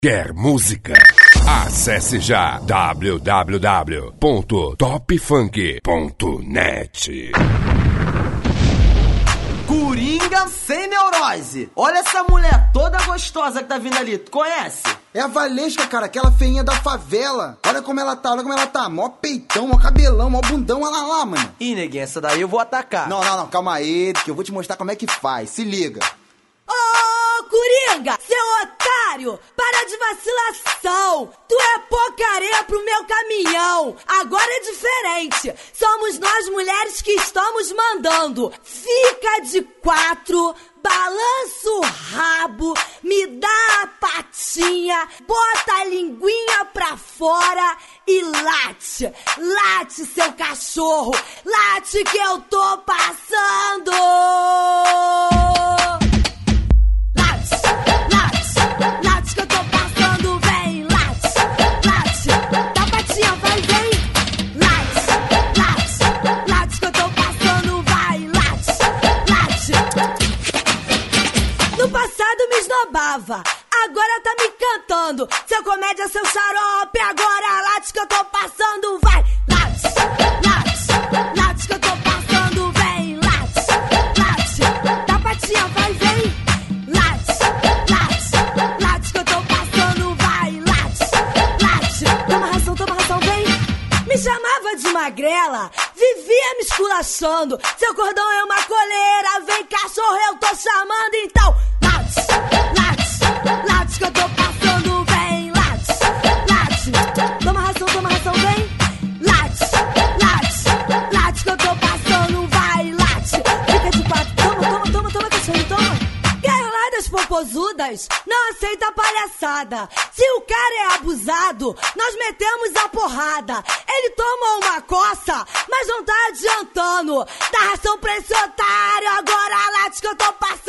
Quer música? Acesse já www.topfunk.net. Coringa sem neurose. Olha essa mulher toda gostosa que tá vindo ali, tu conhece? É a Valesca, cara, aquela feinha da favela. Olha como ela tá, Mó peitão, mó cabelão, mó bundão, olha lá, mano. Ih, neguinha, essa daí eu vou atacar. Não, calma aí, que eu vou te mostrar como é que faz, se liga. Ô, Coringa, seu otário, para de vacilação. Tu é porcaria pro meu caminhão. Agora é diferente. Somos nós mulheres que estamos mandando. Fica de quatro, balança o rabo, me dá a patinha, bota a linguinha pra fora e late. Late, seu cachorro. Late que eu tô passando. Late que eu tô passando, vem, late, dá patinha, vai, vem, late que eu tô passando, vai, late. No passado me esnobava, agora tá me cantando, seu comédia, seu xarope, agora late que eu tô passando, vai, late que eu tô passando, vem, late, dá patinha, vai, vem, late que eu tô passando, vai, late. Toma ração, vem. Me chamava de magrela, vivia me esculachando. Seu cordão é uma coleira, vem cachorro, eu tô chamando, então late que eu tô passando, vem, late. Toma ração, vem, late que eu tô passando, vai, late. Fica de quatro, toma, cachorro, toma. Garladas popozudas, não aceita palhaçada. Se o cara é abusado, nós metemos a porrada. Ele toma uma coça, mas não tá adiantando. Dá ração pra esse otário, agora late que eu tô passando.